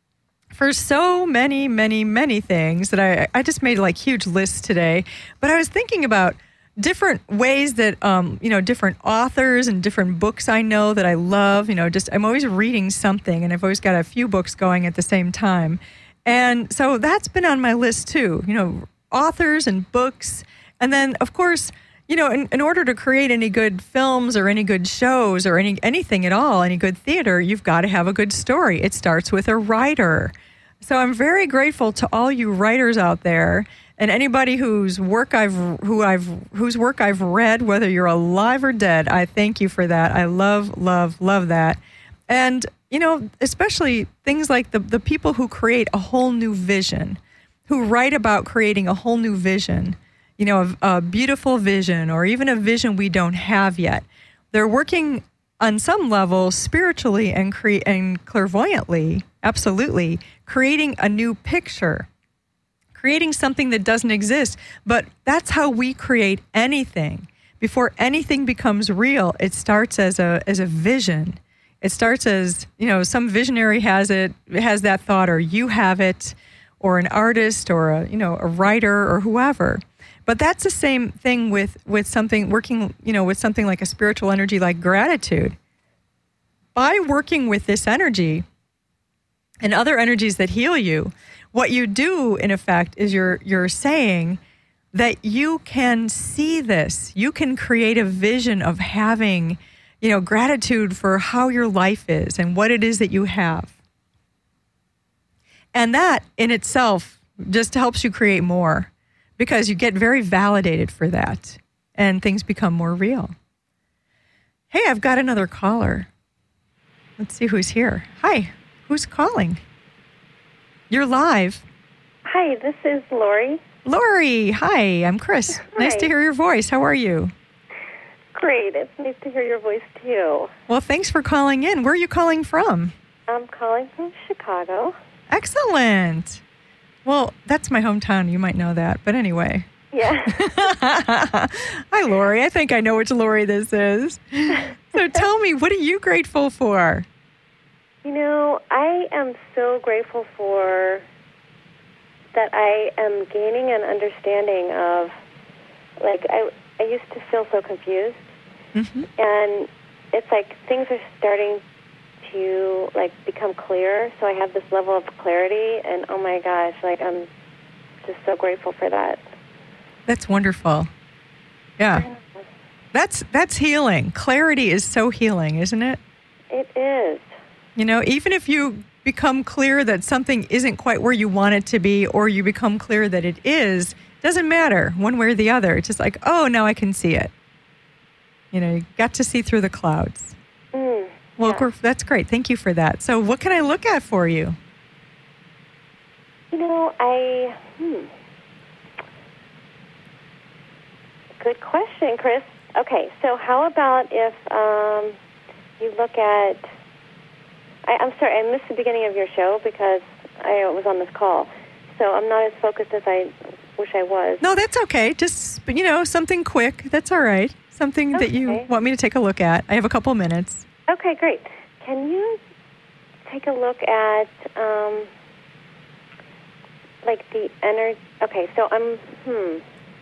for so many, many, many things that I, I just made like huge lists today. But I was thinking about different ways that, um, you know, different authors and different books I know that I love. You know, just I'm always reading something, and I've always got a few books going at the same time. And so that's been on my list too, you know, authors and books. And then, of course, you know, in, in order to create any good films or any good shows or any anything at all, any good theater, you've got to have a good story. It starts with a writer. So I'm very grateful to all you writers out there, and anybody whose work I've who I've whose work I've read, whether you're alive or dead. I thank you for that. I love, love, love that. And you know, especially things like the the people who create a whole new vision, who write about creating a whole new vision. You know, a, a beautiful vision, or even a vision we don't have yet. They're working on some level spiritually and cre- and clairvoyantly, absolutely, creating a new picture, creating something that doesn't exist. But that's how we create anything. Before anything becomes real, it starts as a as a vision. It starts as, you know, some visionary has it, has that thought, or you have it, or an artist, or a, you know, a writer, or whoever. But that's the same thing with, with something working, you know, with something like a spiritual energy like gratitude. By working with this energy and other energies that heal you, what you do, in effect, is you're you're saying that you can see this. You can create a vision of having, you know, gratitude for how your life is and what it is that you have. And that in itself just helps you create more, because you get very validated for that and things become more real. Hey, I've got another caller. Let's see who's here. Hi, who's calling? You're live. Hi, this is Lori. Lori, hi, I'm Chris. Nice Hi. to hear your voice. How are you? Great. It's nice to hear your voice, too. Well, thanks for calling in. Where are you calling from? I'm calling from Chicago. Excellent. Well, that's my hometown. You might know that. But anyway. Yeah. Hi, Lori. I think I know which Lori this is. So tell me, what are you grateful for? You know, I am so grateful for that I am gaining an understanding of, like, I, I used to feel so confused. Mm-hmm. And it's like things are starting to, like, become clear. So I have this level of clarity, and oh my gosh, like, I'm just so grateful for that. That's wonderful. Yeah. That's that's healing. Clarity is so healing, isn't it? It is. You know, even if you become clear that something isn't quite where you want it to be, or you become clear that it is, doesn't matter one way or the other. It's just like, oh, now I can see it. You know, you got to see through the clouds. Mm, Well, yeah. that's great. Thank you for that. So what can I look at for you? You know, I, hmm. Good question, Chris. Okay, so how about if um, you look at, I, I'm sorry, I missed the beginning of your show because I was on this call, so I'm not as focused as I wish I was. No, that's okay. Just, you know, something quick. That's all right. Something Okay. that you want me to take a look at. I have a couple minutes. Okay, great. Can you take a look at, um, like, the energy? Okay, so I'm, hmm.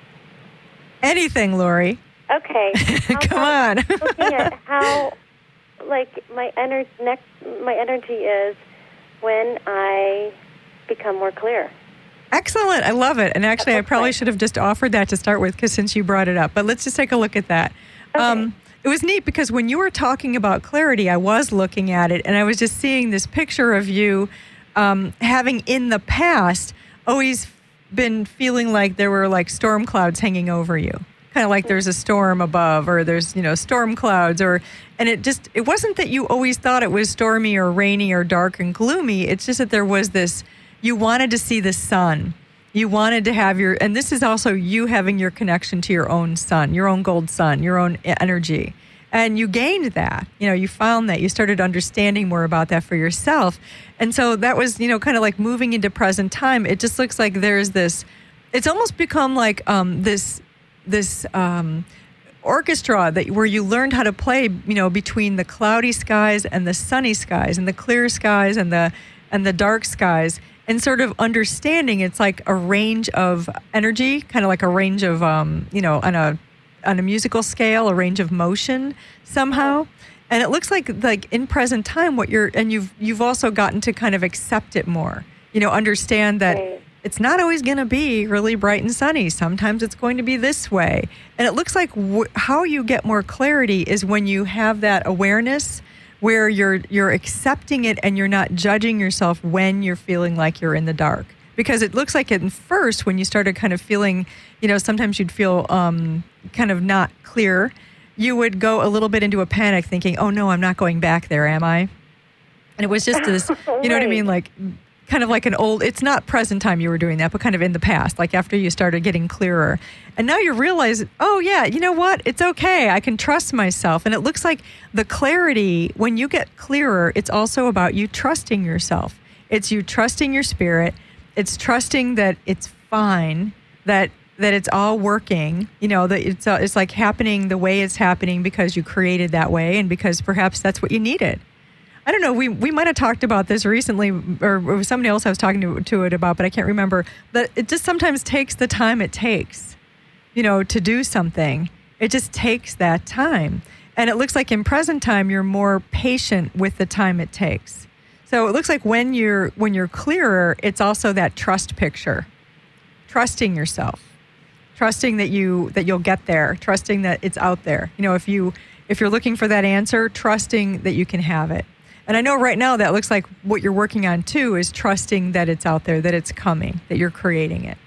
Anything, Lori. Okay. How Come about on. looking at how, like, my, ener- next, my energy is when I become more clear. Excellent. I love it. And actually, I Okay, probably great. should have just offered that to start with because since you brought it up. But let's just take a look at that. Okay. Um, it was neat because when you were talking about clarity, I was looking at it and I was just seeing this picture of you um, having in the past always been feeling like there were like storm clouds hanging over you. Kind of like there's a storm above or there's, you know, storm clouds or, and it just, it wasn't that you always thought it was stormy or rainy or dark and gloomy. It's just that there was this, you wanted to see the sun. You wanted to have your, and this is also you having your connection to your own sun, your own gold sun, your own energy. And you gained that, you know, you found that you started understanding more about that for yourself. And so that was, you know, kind of like moving into present time. It just looks like there's this, it's almost become like um, this, this um, orchestra that where you learned how to play, you know, between the cloudy skies and the sunny skies and the clear skies and the and the dark skies, and sort of understanding it's like a range of energy, kind of like a range of um, you know, on a on a musical scale, a range of motion somehow. And it looks like like in present time what you're and you've you've also gotten to kind of accept it more. You know, understand that Right. it's not always going to be really bright and sunny. Sometimes it's going to be this way. And it looks like w- how you get more clarity is when you have that awareness where you're you're accepting it and you're not judging yourself when you're feeling like you're in the dark. Because it looks like at first when you started kind of feeling, you know, sometimes you'd feel um, kind of not clear, you would go a little bit into a panic thinking, oh no, I'm not going back there, am I? And it was just this, you know what I mean? Like kind of like an old, it's not present time you were doing that, but kind of in the past, like after you started getting clearer. And now you realize, oh yeah, you know what? It's okay. I can trust myself. And it looks like the clarity, when you get clearer, it's also about you trusting yourself. It's you trusting your spirit. It's trusting that it's fine, that that it's all working, you know, that it's uh, it's like happening the way it's happening because you created that way and because perhaps that's what you needed. I don't know, we we might have talked about this recently, or, or somebody else I was talking to, to it about, but I can't remember. But it just sometimes takes the time it takes, you know, to do something. It just takes that time. And it looks like in present time, you're more patient with the time it takes. So it looks like when you're when you're clearer, it's also that trust picture, trusting yourself, trusting that you that you'll get there, trusting that it's out there. You know, if you if you're looking for that answer, trusting that you can have it. And I know right now that looks like what you're working on too is trusting that it's out there, that it's coming, that you're creating it.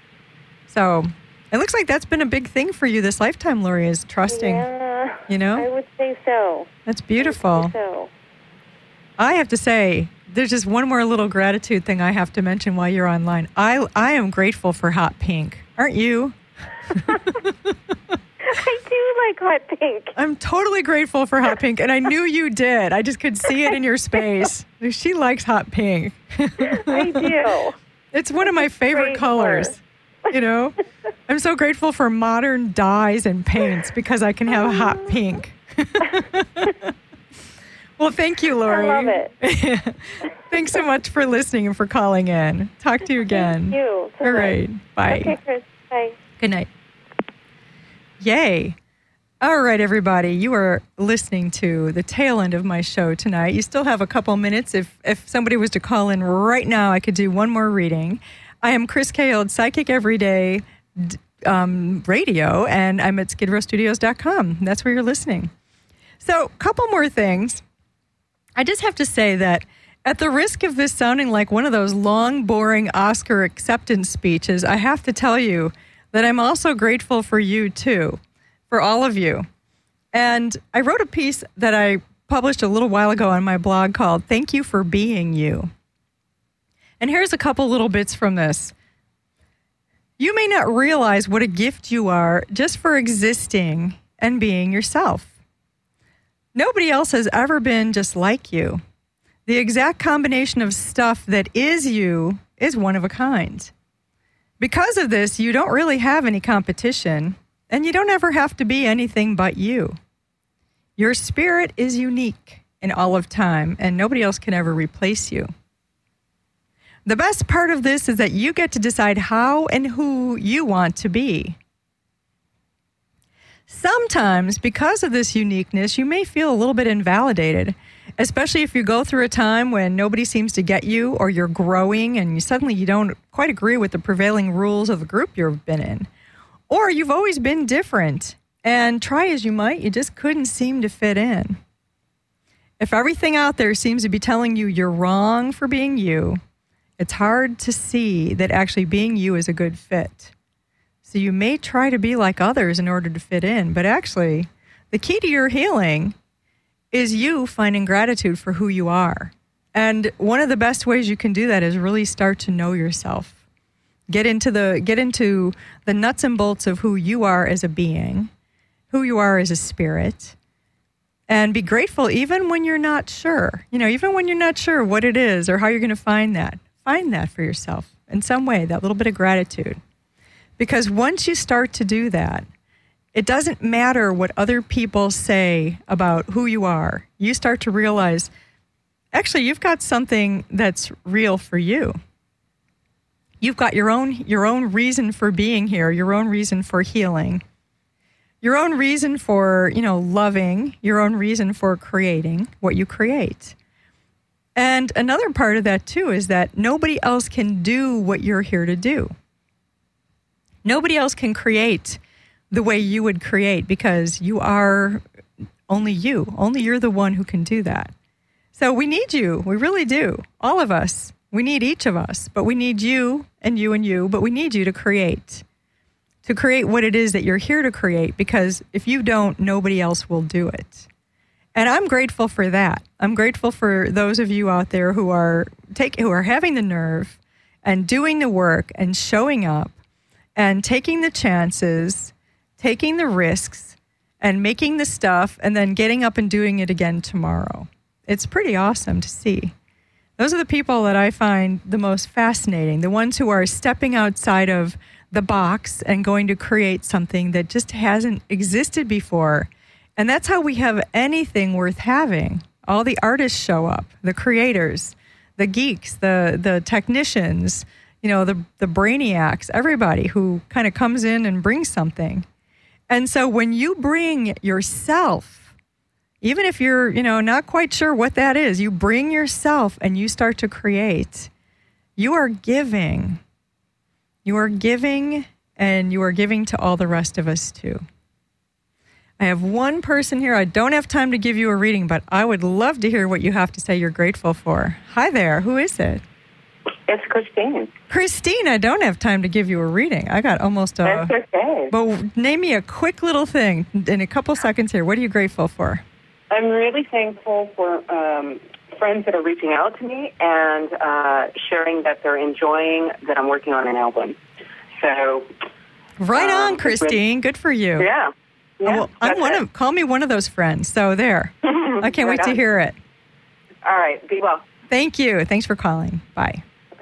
So it looks like that's been a big thing for you this lifetime, Lori, is trusting. Yeah, you know, I would say so. That's beautiful. I would say so. I have to say, there's just one more little gratitude thing I have to mention while you're online. I I am grateful for hot pink. Aren't you? I do like hot pink. I'm totally grateful for hot pink, and I knew you did. I just could see it in your space. She likes hot pink. I do. It's one of my favorite Great colors. You know, I'm so grateful for modern dyes and paints because I can have hot pink. Well, thank you, Lori. I love it. Thanks so much for listening and for calling in. Talk to you again. Thank you. So All much. right. Bye. Okay, Chris. Bye. Good night. Yay. All right, everybody. You are listening to the tail end of my show tonight. You still have a couple minutes. If if somebody was to call in right now, I could do one more reading. I am Chris Kailed, Psychic Everyday um, Radio, and I'm at skid row studios dot com. That's where you're listening. So a couple more things. I just have to say that at the risk of this sounding like one of those long, boring Oscar acceptance speeches, I have to tell you that I'm also grateful for you, too, for all of you. And I wrote a piece that I published a little while ago on my blog called Thank You for Being You. And here's a couple little bits from this. You may not realize what a gift you are just for existing and being yourself. Nobody else has ever been just like you. The exact combination of stuff that is you is one of a kind. Because of this, you don't really have any competition, and you don't ever have to be anything but you. Your spirit is unique in all of time, and nobody else can ever replace you. The best part of this is that you get to decide how and who you want to be. Sometimes, because of this uniqueness, you may feel a little bit invalidated, especially if you go through a time when nobody seems to get you, or you're growing and you suddenly you don't quite agree with the prevailing rules of the group you've been in. Or you've always been different, and try as you might, you just couldn't seem to fit in. If everything out there seems to be telling you you're wrong for being you, it's hard to see that actually being you is a good fit. So you may try to be like others in order to fit in, but actually, the key to your healing is you finding gratitude for who you are. And one of the best ways you can do that is really start to know yourself. Get into the get into the nuts and bolts of who you are as a being, who you are as a spirit, and be grateful even when you're not sure. You know, even when you're not sure what it is or how you're going to find that. Find that for yourself in some way, that little bit of gratitude. Because once you start to do that, it doesn't matter what other people say about who you are. You start to realize, actually, you've got something that's real for you. You've got your own your own reason for being here, your own reason for healing, your own reason for, you know, loving, your own reason for creating what you create. And another part of that, too, is that nobody else can do what you're here to do. Nobody else can create the way you would create because you are only you. Only you're the one who can do that. So we need you. We really do. All of us. We need each of us. But we need you and you and you. But we need you to create. To create what it is that you're here to create. Because if you don't, nobody else will do it. And I'm grateful for that. I'm grateful for those of you out there who are take, who are having the nerve and doing the work and showing up and taking the chances, taking the risks, and making the stuff, and then getting up and doing it again tomorrow. It's pretty awesome to see. Those are the people that I find the most fascinating, the ones who are stepping outside of the box and going to create something that just hasn't existed before. And that's how we have anything worth having. All the artists show up, the creators, the geeks, the the technicians, you know, the the brainiacs, everybody who kind of comes in and brings something. And so when you bring yourself, even if you're, you know, not quite sure what that is, you bring yourself and you start to create, you are giving. You are giving, and you are giving to all the rest of us too. I have one person here. I don't have time to give you a reading, but I would love to hear what you have to say you're grateful for. Hi there. Who is it? It's Christine. Christine, I don't have time to give you a reading. I got almost a... That's okay. But name me a quick little thing in a couple seconds here. What are you grateful for? I'm really thankful for um, friends that are reaching out to me and uh, sharing that they're enjoying that I'm working on an album. So... Right um, on, Christine. Good for you. Yeah. Yeah, oh, well, I'm one it. of, call me one of those friends. So there. I can't right wait on. to hear it. All right. Be well. Thank you. Thanks for calling. Bye.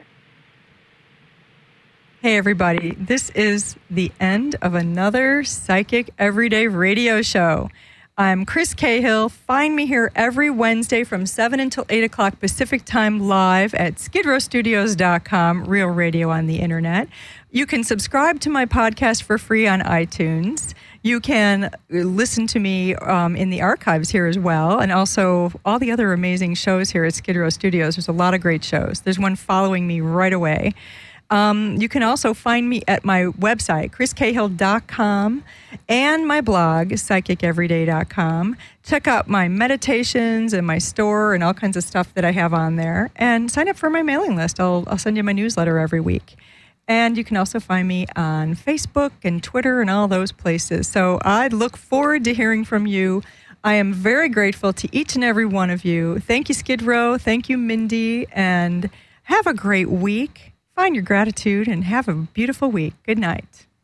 Hey, everybody. This is the end of another Psychic Everyday radio show. I'm Chris Cahill. Find me here every Wednesday from seven until eight o'clock Pacific time live at skid row studios dot com, real radio on the internet. You can subscribe to my podcast for free on iTunes. You can listen to me um, in the archives here as well, and also all the other amazing shows here at Skid Row Studios. There's a lot of great shows. There's one following me right away. Um, you can also find me at my website, chris cahill dot com, and my blog, psychic everyday dot com. Check out my meditations and my store and all kinds of stuff that I have on there. And sign up for my mailing list. I'll, I'll send you my newsletter every week. And you can also find me on Facebook and Twitter and all those places. So I look forward to hearing from you. I am very grateful to each and every one of you. Thank you, Skid Row. Thank you, Mindy. And Have a great week. Find your gratitude and have a beautiful week. Good night.